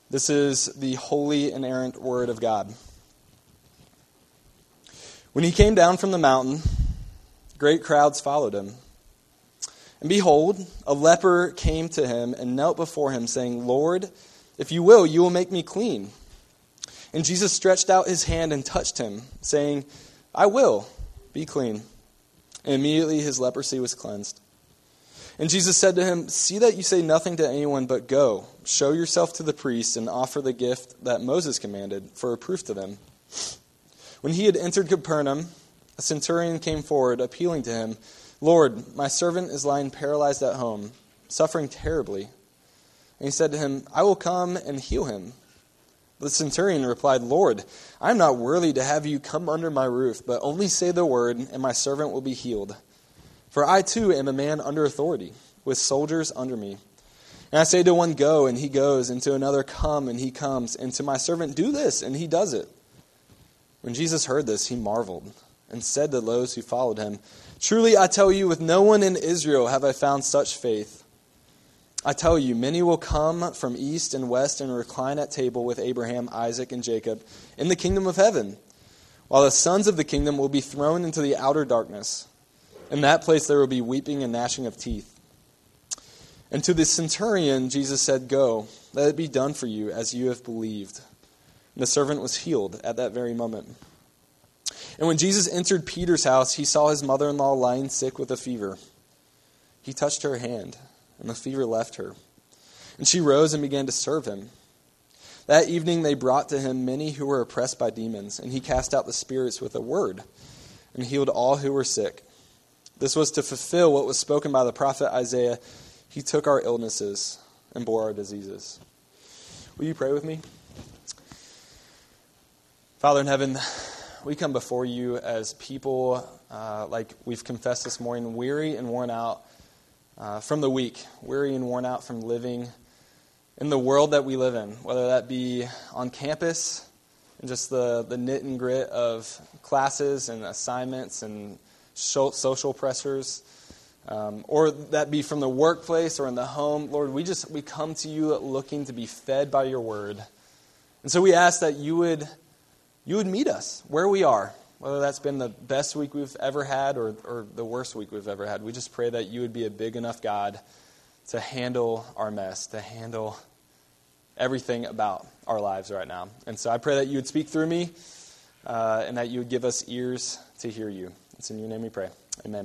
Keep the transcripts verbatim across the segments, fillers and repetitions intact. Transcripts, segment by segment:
This is the holy, inerrant word of God. When he came down from the mountain, great crowds followed him. And behold, a leper came to him and knelt before him, saying, Lord, if you will, you will make me clean. And Jesus stretched out his hand and touched him, saying, I will, be clean. And immediately his leprosy was cleansed. And Jesus said to him, see that you say nothing to anyone, but go, show yourself to the priest, and offer the gift that Moses commanded for a proof to them. When he had entered Capernaum, a centurion came forward, appealing to him, Lord, my servant is lying paralyzed at home, suffering terribly. And he said to him, I will come and heal him. The centurion replied, Lord, I am not worthy to have you come under my roof, but only say the word, and my servant will be healed. For I too am a man under authority, with soldiers under me. And I say to one, go, and he goes, and to another, come, and he comes, and to my servant, do this, and he does it. When Jesus heard this, he marveled, and said to those who followed him, truly I tell you, with no one in Israel have I found such faith. I tell you, many will come from east and west and recline at table with Abraham, Isaac, and Jacob in the kingdom of heaven, while the sons of the kingdom will be thrown into the outer darkness. In that place there will be weeping and gnashing of teeth. And to the centurion Jesus said, go, let it be done for you as you have believed. And the servant was healed at that very moment. And when Jesus entered Peter's house, he saw his mother-in-law lying sick with a fever. He touched her hand, and the fever left her. And she rose and began to serve him. That evening they brought to him many who were oppressed by demons, and he cast out the spirits with a word, and healed all who were sick. This was to fulfill what was spoken by the prophet Isaiah. He took our illnesses and bore our diseases. Will you pray with me? Father in heaven, we come before you as people, uh, like we've confessed this morning, weary and worn out uh, from the week, weary and worn out from living in the world that we live in, whether that be on campus and just the, the knit and grit of classes and assignments and social pressures, um, or that be from the workplace or in the home. Lord, we just we come to you looking to be fed by your word. And so we ask that you would you would meet us where we are, whether that's been the best week we've ever had or, or the worst week we've ever had. We just pray that you would be a big enough God to handle our mess, to handle everything about our lives right now. And so I pray that you would speak through me uh, and that you would give us ears to hear you. It's in your name we pray. Amen.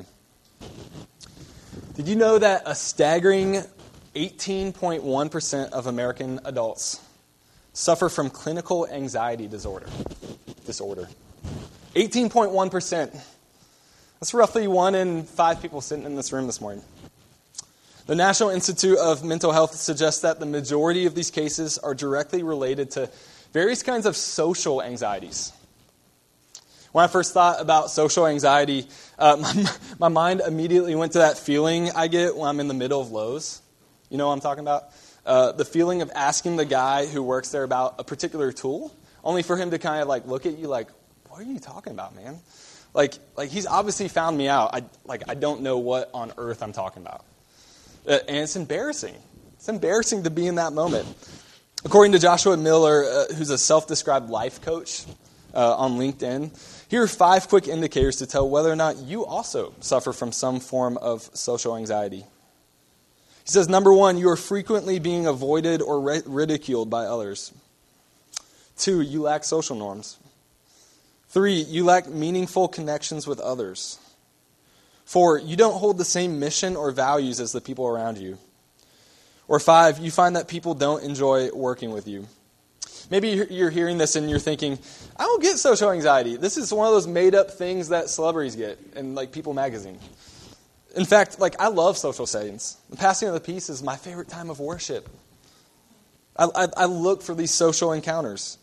Did you know that a staggering eighteen point one percent of American adults suffer from clinical anxiety disorder? Disorder. eighteen point one percent. That's roughly one in five people sitting in this room this morning. The National Institute of Mental Health suggests that the majority of these cases are directly related to various kinds of social anxieties. When I first thought about social anxiety, uh, my, my mind immediately went to that feeling I get when I'm in the middle of Lowe's. You know what I'm talking about? Uh, the feeling of asking the guy who works there about a particular tool, only for him to kind of like look at you like, what are you talking about, man? Like, like he's obviously found me out. I like I don't know what on earth I'm talking about. Uh, and it's embarrassing. It's embarrassing to be in that moment. According to Joshua Miller, uh, who's a self-described life coach uh, on LinkedIn, here are five quick indicators to tell whether or not you also suffer from some form of social anxiety. He says, number one, you are frequently being avoided or ridiculed by others. Two, you lack social norms. Three, you lack meaningful connections with others. Four, you don't hold the same mission or values as the people around you. Or five, you find that people don't enjoy working with you. Maybe you're hearing this and you're thinking, I don't get social anxiety. This is one of those made-up things that celebrities get in like People magazine. In fact, like I love social settings. The passing of the peace is my favorite time of worship. I, I, I look for these social encounters.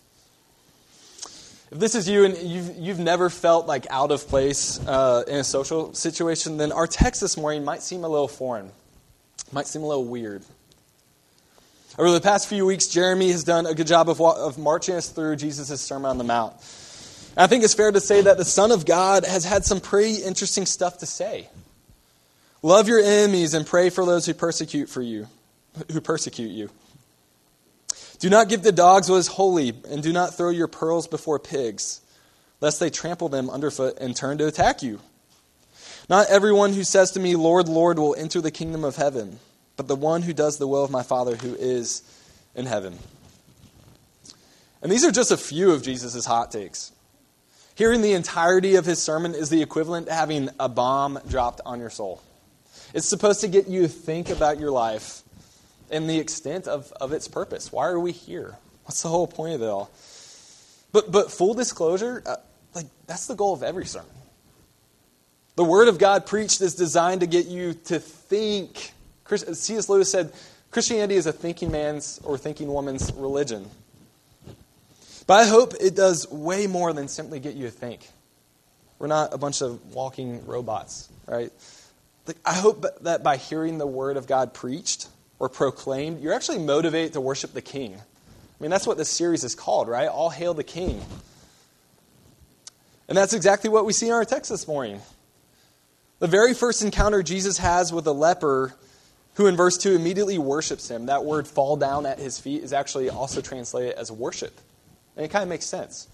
If this is you and you've, you've never felt like out of place uh, in a social situation, then our text this morning might seem a little foreign. Might seem a little weird. Over the past few weeks, Jeremy has done a good job of, of marching us through Jesus' Sermon on the Mount. And I think it's fair to say that the Son of God has had some pretty interesting stuff to say. Love your enemies and pray for those who persecute for you, who persecute you. Do not give the dogs what is holy, and do not throw your pearls before pigs, lest they trample them underfoot and turn to attack you. Not everyone who says to me, Lord, Lord, will enter the kingdom of heaven, but the one who does the will of my Father who is in heaven. And these are just a few of Jesus' hot takes. Hearing the entirety of his sermon is the equivalent to having a bomb dropped on your soul. It's supposed to get you to think about your life and the extent of, of its purpose. Why are we here? What's the whole point of it all? But but full disclosure, uh, like that's the goal of every sermon. The Word of God preached is designed to get you to think. C S Lewis said, Christianity is a thinking man's or thinking woman's religion. But I hope it does way more than simply get you to think. We're not a bunch of walking robots, right? Like, I hope that by hearing the Word of God preached or proclaimed, you're actually motivated to worship the King. I mean, that's what this series is called, right? All hail the King. And that's exactly what we see in our text this morning. The very first encounter Jesus has with a leper who in verse two immediately worships him. That word fall down at his feet is actually also translated as worship. And it kind of makes sense.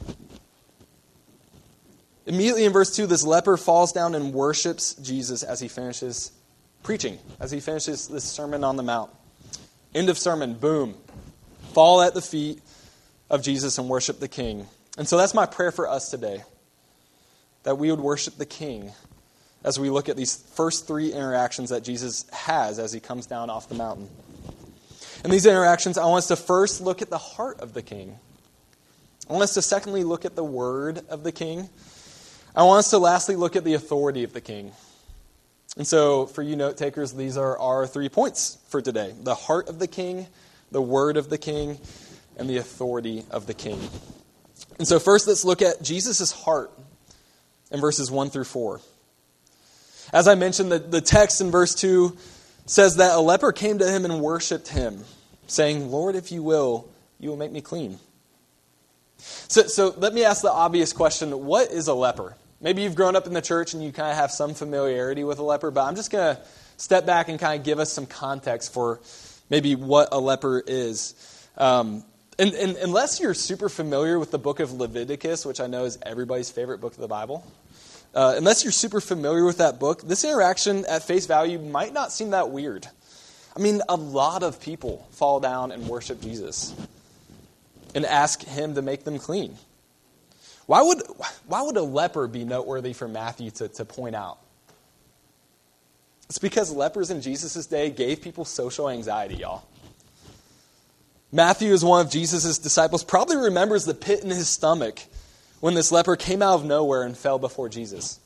Immediately in verse two, this leper falls down and worships Jesus as he finishes preaching, as he finishes this Sermon on the Mount. End of sermon, boom. Fall at the feet of Jesus and worship the King. And so that's my prayer for us today, that we would worship the King as we look at these first three interactions that Jesus has as he comes down off the mountain. In these interactions, I want us to first look at the heart of the King. I want us to secondly look at the word of the King. I want us to lastly look at the authority of the King. And so, for you note takers, these are our three points for today. The heart of the King, the word of the King, and the authority of the King. And so first, let's look at Jesus' heart in verses one through four. As I mentioned, the, the text in verse two says that a leper came to him and worshipped him, saying, Lord, if you will, you will make me clean. So, so let me ask the obvious question, what is a leper? Maybe you've grown up in the church and you kind of have some familiarity with a leper, but I'm just going to step back and kind of give us some context for maybe what a leper is. Um, and, and unless you're super familiar with the book of Leviticus, which I know is everybody's favorite book of the Bible, uh, unless you're super familiar with that book, this interaction at face value might not seem that weird. I mean, a lot of people fall down and worship Jesus and ask him to make them clean. Why would why would a leper be noteworthy for Matthew to, to point out? It's because lepers in Jesus' day gave people social anxiety, y'all. Matthew is one of Jesus' disciples, probably remembers the pit in his stomach when this leper came out of nowhere and fell before Jesus.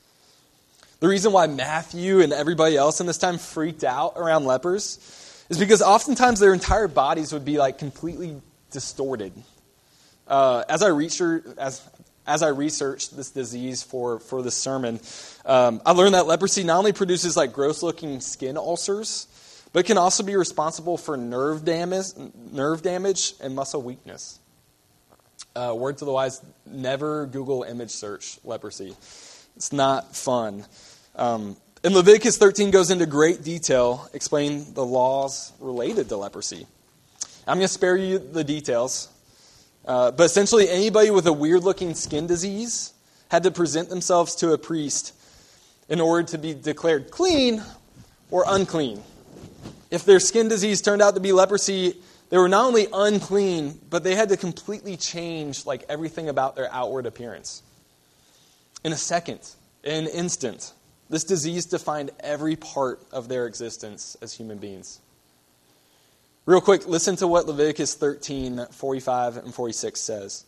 The reason why Matthew and everybody else in this time freaked out around lepers is because oftentimes their entire bodies would be like completely distorted. Uh, as I researched as as I researched this disease for for this sermon, um, I learned that leprosy not only produces like gross looking skin ulcers, but it can also be responsible for nerve damage, nerve damage, and muscle weakness. Uh, word to the wise: never Google image search leprosy. It's not fun. Um, and Leviticus thirteen goes into great detail explaining the laws related to leprosy. I'm going to spare you the details. Uh, but essentially, anybody with a weird-looking skin disease had to present themselves to a priest in order to be declared clean or unclean. If their skin disease turned out to be leprosy, they were not only unclean, but they had to completely change like everything about their outward appearance. In a second, in an instant, this disease defined every part of their existence as human beings. Real quick, listen to what Leviticus thirteen, forty-five and forty-six says.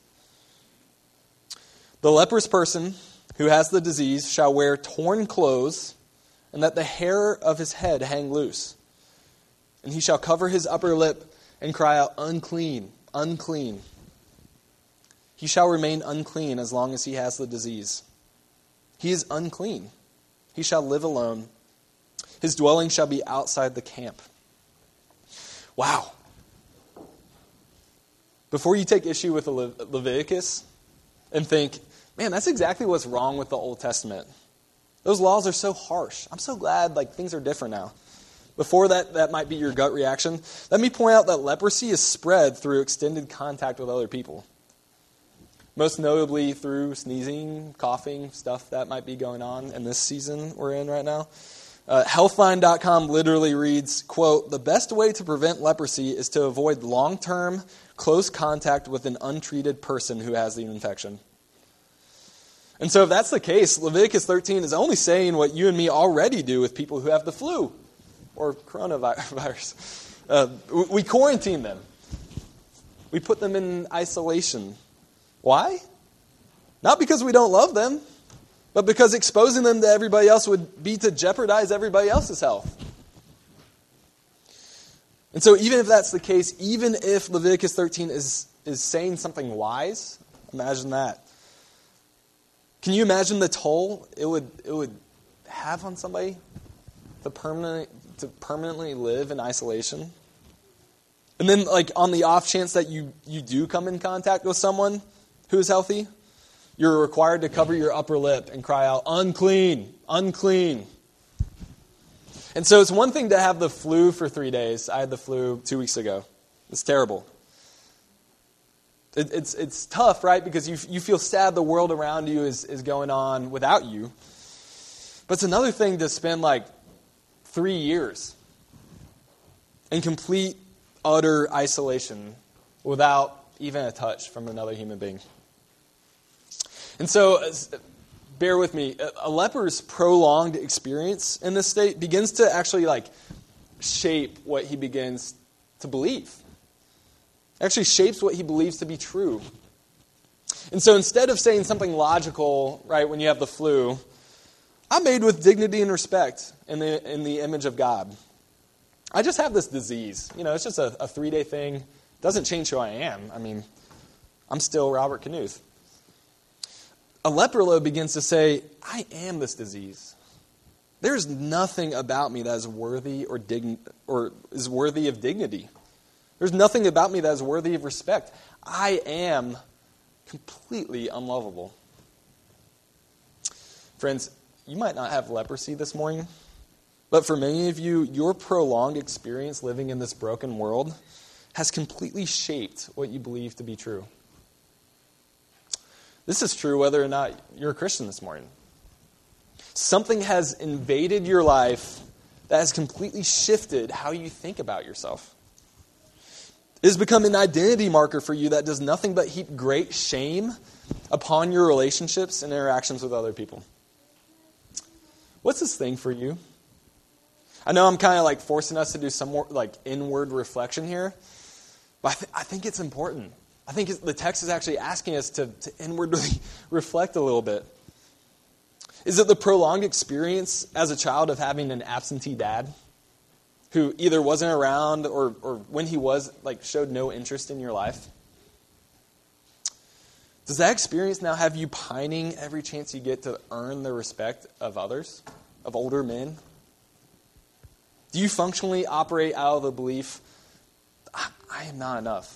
The leprous person who has the disease shall wear torn clothes, and let the hair of his head hang loose. And he shall cover his upper lip and cry out, unclean, unclean. He shall remain unclean as long as he has the disease. He is unclean. He shall live alone. His dwelling shall be outside the camp. Wow. Before you take issue with Le- Leviticus and think, man, that's exactly what's wrong with the Old Testament. Those laws are so harsh. I'm so glad like things are different now. Before that, that might be your gut reaction. Let me point out that leprosy is spread through extended contact with other people. Most notably through sneezing, coughing, stuff that might be going on in this season we're in right now. Uh, Healthline dot com literally reads, quote, "The best way to prevent leprosy is to avoid long-term, close contact with an untreated person who has the infection." And so if that's the case, Leviticus thirteen is only saying what you and me already do with people who have the flu or coronavirus. Uh, we quarantine them. We put them in isolation. Why? Not because we don't love them, but because exposing them to everybody else would be to jeopardize everybody else's health. And so even if that's the case, even if Leviticus thirteen is, is saying something wise, imagine that. Can you imagine the toll it would it would have on somebody to permanently to permanently live in isolation? And then, like, on the off chance that you, you do come in contact with someone who is healthy, you're required to cover your upper lip and cry out, "Unclean, unclean." And so it's one thing to have the flu for three days. I had the flu two weeks ago. It's terrible. It, it's it's tough, right? Because you you feel sad the world around you is, is going on without you. But it's another thing to spend like three years in complete, utter isolation without even a touch from another human being. And so, bear with me, a leper's prolonged experience in this state begins to actually like shape what he begins to believe. It actually shapes what he believes to be true. And so instead of saying something logical, right, when you have the flu, "I'm made with dignity and respect in the in the image of God. I just have this disease. You know, it's just a, a three-day thing. It doesn't change who I am. I mean, I'm still Robert Knuth." A leper begins to say, "I am this disease. There's nothing about me that is worthy or dign- or is worthy of dignity. There's nothing about me that is worthy of respect. I am completely unlovable." Friends, you might not have leprosy this morning, but for many of you, your prolonged experience living in this broken world has completely shaped what you believe to be true. This is true whether or not you're a Christian this morning. Something has invaded your life that has completely shifted how you think about yourself. It has become an identity marker for you that does nothing but heap great shame upon your relationships and interactions with other people. What's this thing for you? I know I'm kind of like forcing us to do some more like inward reflection here, but I, th- I think it's important. I think it's, the text is actually asking us to, to inwardly reflect a little bit. Is it the prolonged experience as a child of having an absentee dad who either wasn't around or, or when he was, like, showed no interest in your life? Does that experience now have you pining every chance you get to earn the respect of others, of older men? Do you functionally operate out of the belief, I, I am not enough?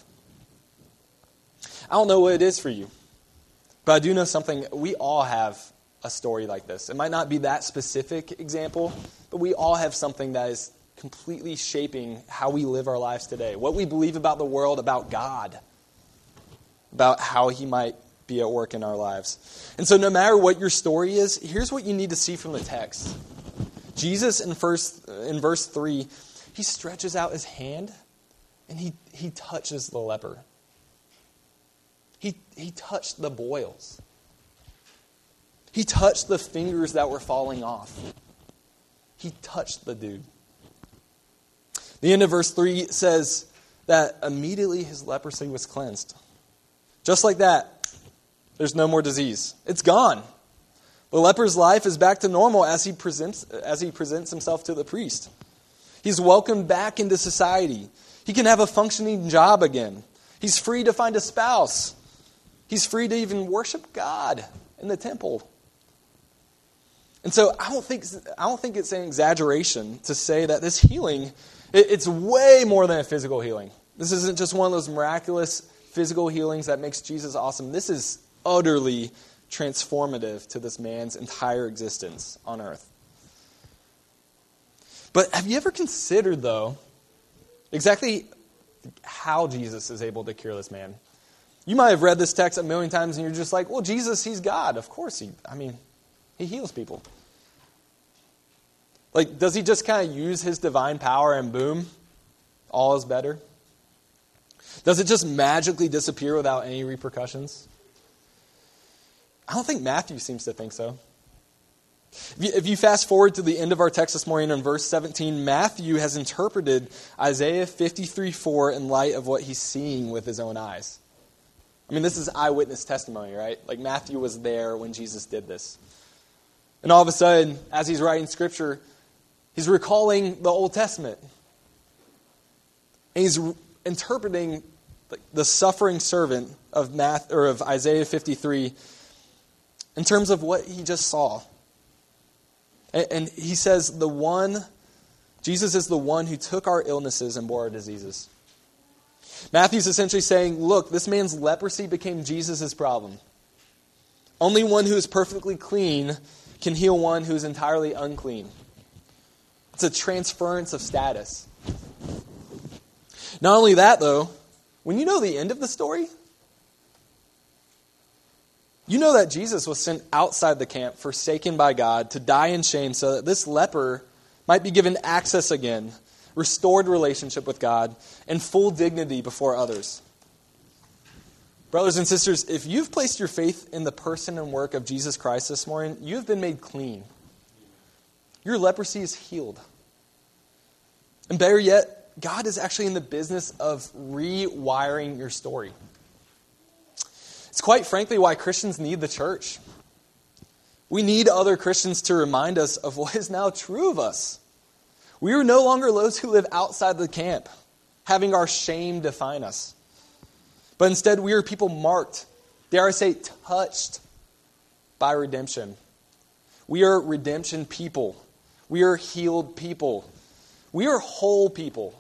I don't know what it is for you, but I do know something. We all have a story like this. It might not be that specific example, but we all have something that is completely shaping how we live our lives today, what we believe about the world, about God, about how he might be at work in our lives. And so no matter what your story is, here's what you need to see from the text. Jesus in first in verse three, he stretches out his hand and he, he touches the leper. He, he touched the boils. He touched the fingers that were falling off. He touched the dude. The end of verse three says that immediately his leprosy was cleansed. Just like that, there's no more disease. It's gone. The leper's life is back to normal as he presents as he presents himself to the priest. He's welcomed back into society. He can have a functioning job again. He's free to find a spouse. He's free to even worship God in the temple. And so I don't think I don't think it's an exaggeration to say that this healing, it, it's way more than a physical healing. This isn't just one of those miraculous physical healings that makes Jesus awesome. This is utterly transformative to this man's entire existence on earth. But have you ever considered, though, exactly how Jesus is able to cure this man? You might have read this text a million times and you're just like, well, Jesus, he's God. Of course he, I mean, he heals people. Like, does he just kind of use his divine power and boom, all is better? Does it just magically disappear without any repercussions? I don't think Matthew seems to think so. If you, if you fast forward to the end of our text this morning in verse seventeen, Matthew has interpreted Isaiah fifty-three four in light of what he's seeing with his own eyes. I mean, this is eyewitness testimony, right? Like, Matthew was there when Jesus did this. And all of a sudden, as he's writing Scripture, he's recalling the Old Testament. And he's re- interpreting the suffering servant of Math, or of Isaiah fifty-three in terms of what he just saw. And, and he says, the one, Jesus is the one who took our illnesses and bore our diseases. Matthew's essentially saying, look, this man's leprosy became Jesus' problem. Only one who is perfectly clean can heal one who is entirely unclean. It's a transference of status. Not only that, though, when you know the end of the story, you know that Jesus was sent outside the camp, forsaken by God, to die in shame so that this leper might be given access again, restored relationship with God, and full dignity before others. Brothers and sisters, if you've placed your faith in the person and work of Jesus Christ this morning, you have been made clean. Your leprosy is healed. And better yet, God is actually in the business of rewiring your story. It's quite frankly why Christians need the church. We need other Christians to remind us of what is now true of us. We are no longer those who live outside the camp, having our shame define us. But instead, we are people marked, dare I say, touched by redemption. We are redemption people. We are healed people. We are whole people.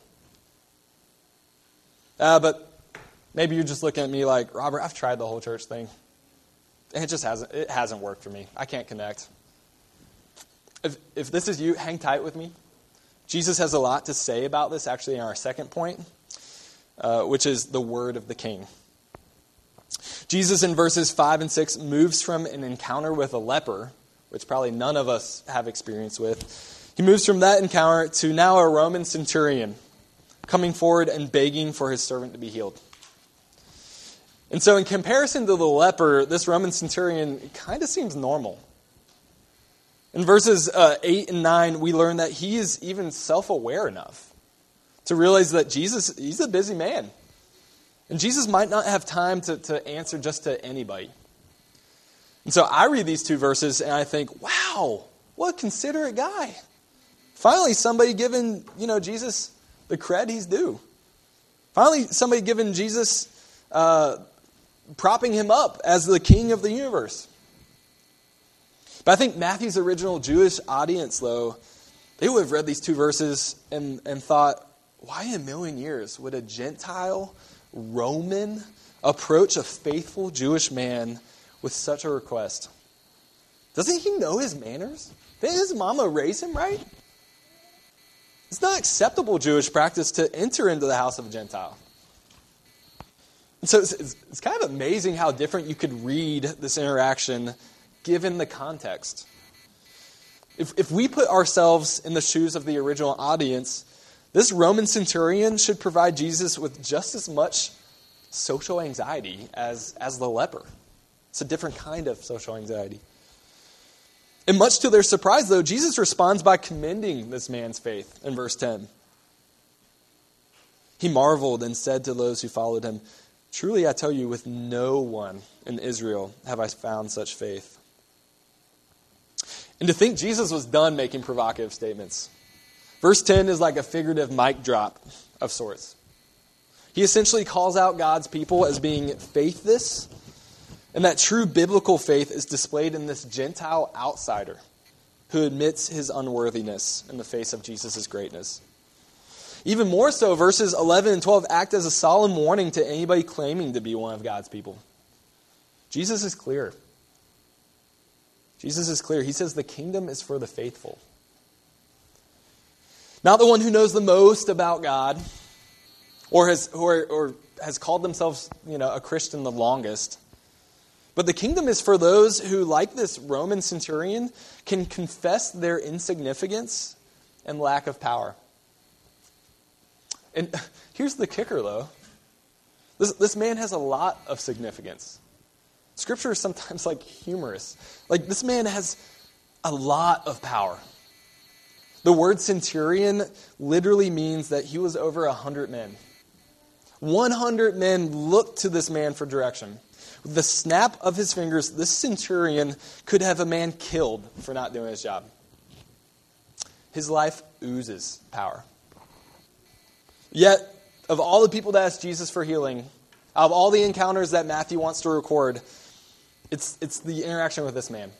Uh, but maybe you're just looking at me like, Robert, I've tried the whole church thing. And it just hasn't, it hasn't worked for me. I can't connect. If, if this is you, hang tight with me. Jesus has a lot to say about this, actually, in our second point, uh, which is the word of the king. Jesus, in verses five and six, moves from an encounter with a leper, which probably none of us have experience with. He moves from that encounter to now a Roman centurion coming forward and begging for his servant to be healed. And so in comparison to the leper, this Roman centurion kind of seems normal. In verses uh, eight and nine, we learn that he is even self-aware enough to realize that Jesus, he's a busy man. And Jesus might not have time to, to answer just to anybody. And so I read these two verses and I think, wow, what a considerate guy. Finally, somebody giving, you know, Jesus the cred he's due. Finally, somebody giving Jesus, uh, propping him up as the king of the universe. But I think Matthew's original Jewish audience, though, they would have read these two verses and, and thought, why in a million years would a Gentile Roman approach a faithful Jewish man with such a request? Doesn't he know his manners? Didn't his mama raise him right? It's not acceptable Jewish practice to enter into the house of a Gentile. And so it's, it's, it's kind of amazing how different you could read this interaction given the context. If, if we put ourselves in the shoes of the original audience, this Roman centurion should provide Jesus with just as much social anxiety as, as the leper. It's a different kind of social anxiety. And much to their surprise, though, Jesus responds by commending this man's faith in verse ten. He marveled and said to those who followed him, "Truly I tell you, with no one in Israel have I found such faith." And to think Jesus was done making provocative statements. Verse ten is like a figurative mic drop of sorts. He essentially calls out God's people as being faithless, and that true biblical faith is displayed in this Gentile outsider who admits his unworthiness in the face of Jesus' greatness. Even more so, verses eleven and twelve act as a solemn warning to anybody claiming to be one of God's people. Jesus is clear. Jesus is clear. He says the kingdom is for the faithful. Not the one who knows the most about God or has or, or has called themselves, you know, a Christian the longest. But the kingdom is for those who, like this Roman centurion, can confess their insignificance and lack of power. And here's the kicker, though. This, this man has a lot of significance. Scripture is sometimes like humorous. Like, this man has a lot of power. The word centurion literally means that he was over a hundred men. one hundred men looked to this man for direction. With the snap of his fingers, this centurion could have a man killed for not doing his job. His life oozes power. Yet, of all the people that asked Jesus for healing, out of all the encounters that Matthew wants to record, it's it's the interaction with this man.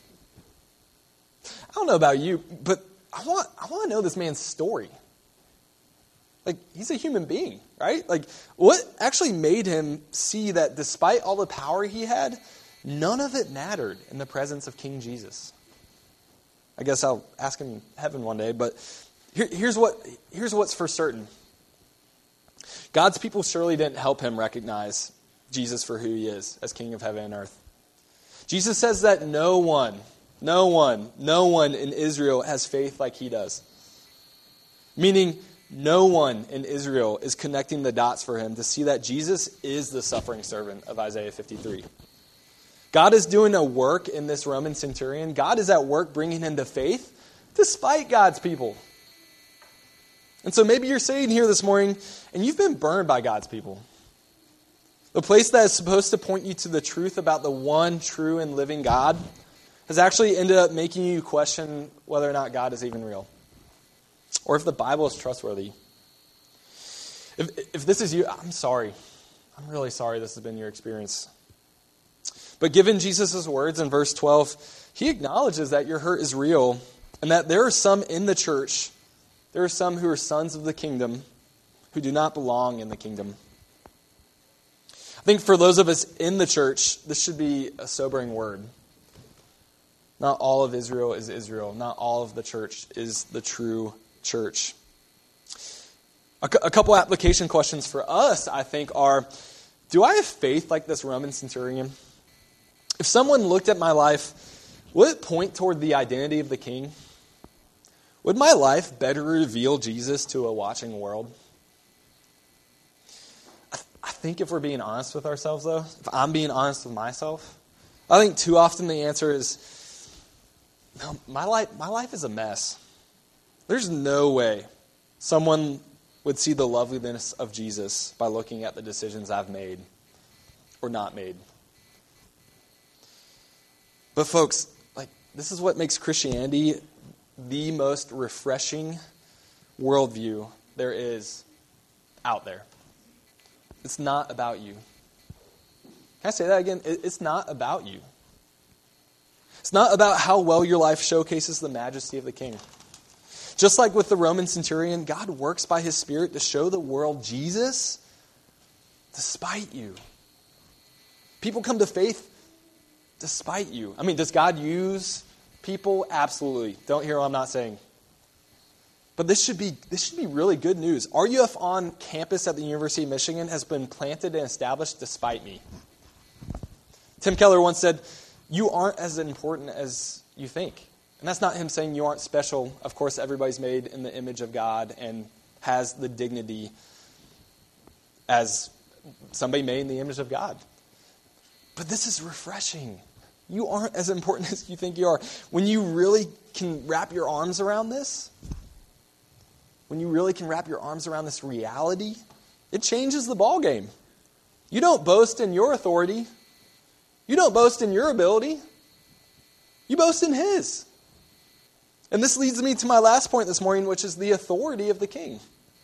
I don't know about you, but I want I want to know this man's story. Like, he's a human being, right? Like, what actually made him see that despite all the power he had, none of it mattered in the presence of King Jesus? I guess I'll ask him in heaven one day, but here, here's what here's what's for certain. God's people surely didn't help him recognize Jesus for who he is as King of heaven and earth. Jesus says that no one, no one, no one in Israel has faith like he does. Meaning, no one in Israel is connecting the dots for him to see that Jesus is the suffering servant of Isaiah fifty-three. God is doing a work in this Roman centurion. God is at work bringing him to faith despite God's people. And so maybe you're sitting here this morning and you've been burned by God's people. The place that is supposed to point you to the truth about the one true and living God has actually ended up making you question whether or not God is even real. Or if the Bible is trustworthy. If, if this is you, I'm sorry. I'm really sorry this has been your experience. But given Jesus' words in verse twelve, he acknowledges that your hurt is real and that there are some in the church, there are some who are sons of the kingdom who do not belong in the kingdom. I think for those of us in the church, this should be a sobering word. Not all of Israel is Israel. Not all of the church is the true church. A, a couple application questions for us, I think, are, do I have faith like this Roman centurion? If someone looked at my life, would it point toward the identity of the king? Would my life better reveal Jesus to a watching world? I, th- I think if we're being honest with ourselves, though, if I'm being honest with myself, I think too often the answer is, no, my life, my life is a mess. There's no way someone would see the loveliness of Jesus by looking at the decisions I've made or not made. But folks, like, this is what makes Christianity the most refreshing worldview there is out there. It's not about you. Can I say that again? It's not about you. It's not about how well your life showcases the majesty of the King. Just like with the Roman centurion, God works by his Spirit to show the world Jesus despite you. People come to faith despite you. I mean, does God use people? Absolutely. Don't hear what I'm not saying. But this should be this should be really good news. R U F on campus at the University of Michigan has been planted and established despite me. Tim Keller once said, "You aren't as important as you think." And that's not him saying you aren't special. Of course, everybody's made in the image of God and has the dignity as somebody made in the image of God. But this is refreshing. You aren't as important as you think you are. When you really can wrap your arms around this, when you really can wrap your arms around this reality, it changes the ballgame. You don't boast in your authority. You don't boast in your ability. You boast in his. And this leads me to my last point this morning, which is the authority of the king.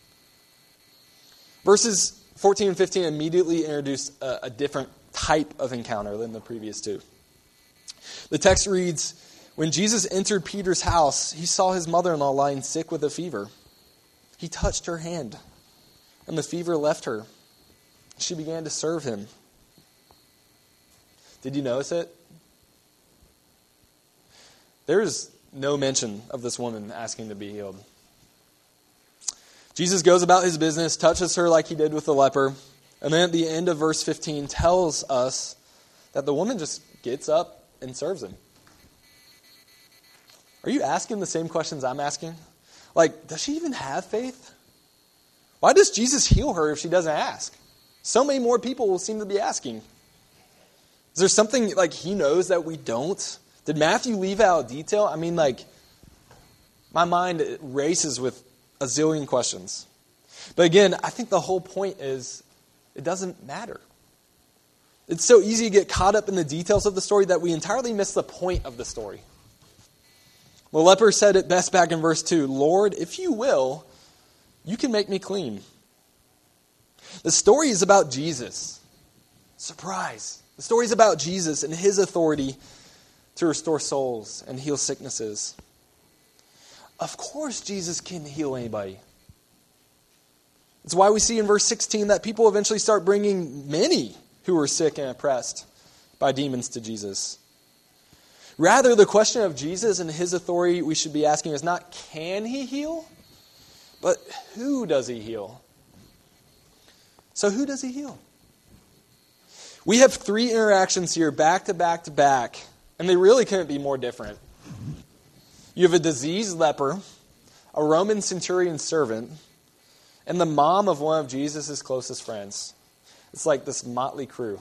Verses fourteen and fifteen immediately introduce a, a different type of encounter than the previous two. The text reads, when Jesus entered Peter's house, he saw his mother-in-law lying sick with a fever. He touched her hand, and the fever left her. She began to serve him. Did you notice it? There is no mention of this woman asking to be healed. Jesus goes about his business, touches her like he did with the leper, and then at the end of verse fifteen tells us that the woman just gets up and serves him. Are you asking the same questions I'm asking? Like, does she even have faith? Why does Jesus heal her if she doesn't ask? So many more people will seem to be asking. Is there something like he knows that we don't? Did Matthew leave out a detail? I mean, like, my mind races with a zillion questions. But again, I think the whole point is it doesn't matter. It's so easy to get caught up in the details of the story that we entirely miss the point of the story. The leper said it best back in verse two, "Lord, if you will, you can make me clean." The story is about Jesus. Surprise. The story is about Jesus and his authority to restore souls and heal sicknesses. Of course Jesus can heal anybody. It's why we see in verse sixteen that people eventually start bringing many who were sick and oppressed by demons to Jesus. Rather, the question of Jesus and his authority we should be asking is not, can he heal? But who does he heal? So who does he heal? We have three interactions here back to back to back, and they really couldn't be more different. You have a diseased leper, a Roman centurion servant, and the mom of one of Jesus' closest friends. It's like this motley crew.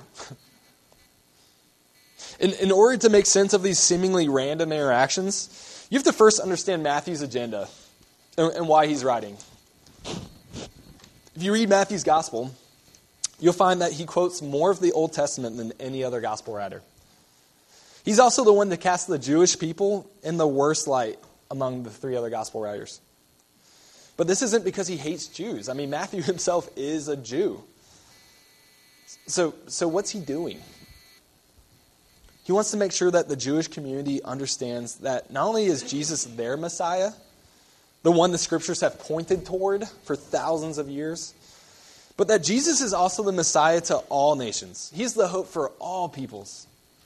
In, in order to make sense of these seemingly random interactions, you have to first understand Matthew's agenda and, and why he's writing. If you read Matthew's gospel, you'll find that he quotes more of the Old Testament than any other gospel writer. He's also the one to cast the Jewish people in the worst light among the three other gospel writers. But this isn't because he hates Jews. I mean, Matthew himself is a Jew. So, so what's he doing? He wants to make sure that the Jewish community understands that not only is Jesus their Messiah, the one the scriptures have pointed toward for thousands of years, but that Jesus is also the Messiah to all nations. He's the hope for all peoples.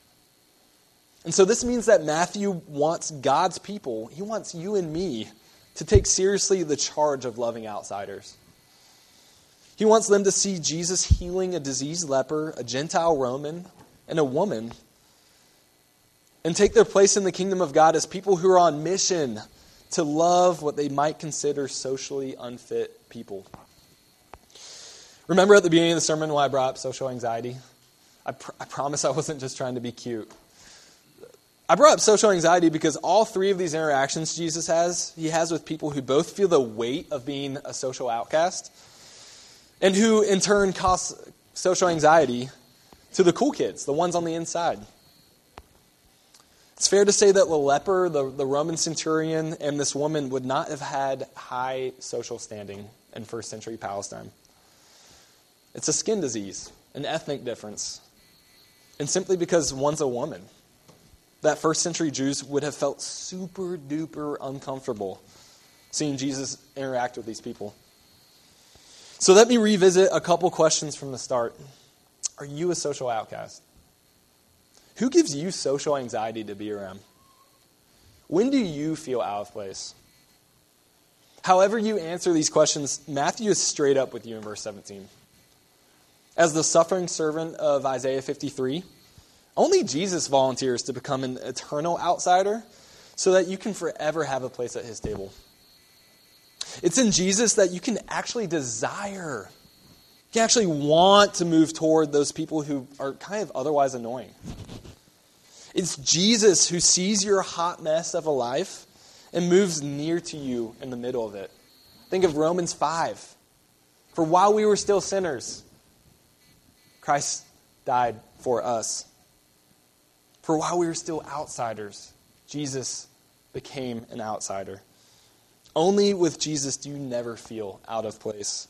And so this means that Matthew wants God's people, he wants you and me, to take seriously the charge of loving outsiders. He wants them to see Jesus healing a diseased leper, a Gentile Roman, and a woman, and take their place in the kingdom of God as people who are on mission to love what they might consider socially unfit people. Remember at the beginning of the sermon when I brought up social anxiety? I, pr- I promise I wasn't just trying to be cute. I brought up social anxiety because all three of these interactions Jesus has, he has with people who both feel the weight of being a social outcast and who in turn cause social anxiety to the cool kids, the ones on the inside. It's fair to say that the leper, the, the Roman centurion, and this woman would not have had high social standing in first century Palestine. It's a skin disease, an ethnic difference, and simply because one's a woman. That first century Jews would have felt super duper uncomfortable seeing Jesus interact with these people. So let me revisit a couple questions from the start. Are you a social outcast? Who gives you social anxiety to be around? When do you feel out of place? However you answer these questions, Matthew is straight up with you in verse seventeen. As the suffering servant of Isaiah fifty-three, only Jesus volunteers to become an eternal outsider so that you can forever have a place at his table. It's in Jesus that you can actually desire, you can actually want to move toward those people who are kind of otherwise annoying. It's Jesus who sees your hot mess of a life and moves near to you in the middle of it. Think of Romans five. For while we were still sinners, Christ died for us. For while we were still outsiders, Jesus became an outsider. Only with Jesus do you never feel out of place.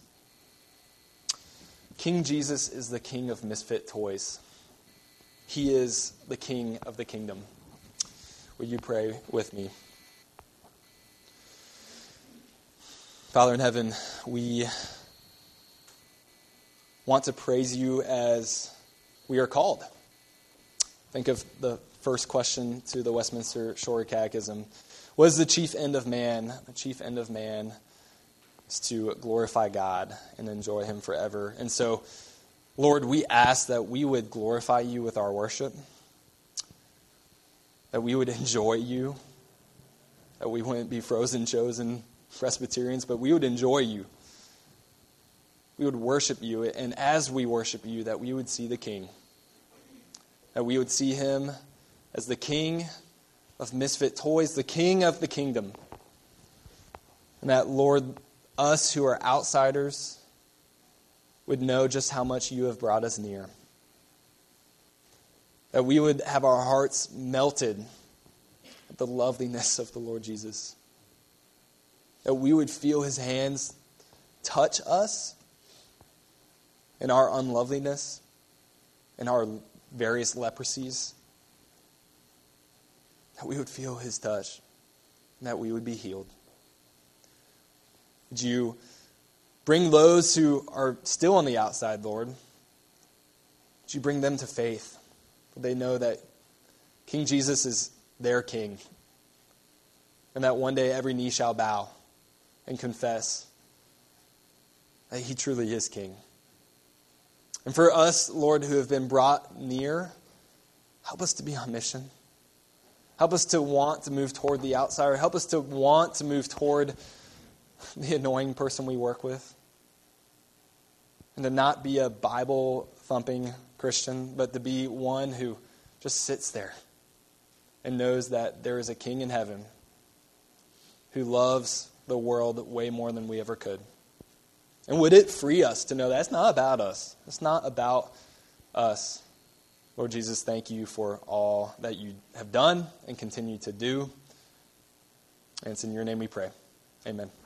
King Jesus is the king of misfit toys. He is the king of the kingdom. Will you pray with me? Father in heaven, we want to praise you as we are called. Think of the first question to the Westminster Shorter Catechism. What is the chief end of man? The chief end of man is to glorify God and enjoy him forever. And so, Lord, we ask that we would glorify you with our worship, that we would enjoy you, that we wouldn't be frozen chosen Presbyterians, but we would enjoy you. We would worship you, and as we worship you, that we would see the King, that we would see him as the King of misfit toys, the King of the kingdom. And that, Lord, us who are outsiders would know just how much you have brought us near. That we would have our hearts melted at the loveliness of the Lord Jesus. That we would feel his hands touch us in our unloveliness, in our various leprosies. That we would feel his touch, and that we would be healed. Would you bring those who are still on the outside, Lord? Would you bring them to faith? Would they know that King Jesus is their King, and that one day every knee shall bow and confess that he truly is King. And for us, Lord, who have been brought near, help us to be on mission. Help us to want to move toward the outsider. Help us to want to move toward the annoying person we work with. And to not be a Bible-thumping Christian, but to be one who just sits there and knows that there is a King in heaven who loves the world way more than we ever could. And would it free us to know that it's not about us. It's not about us. Lord Jesus, thank you for all that you have done and continue to do. And it's in your name we pray. Amen.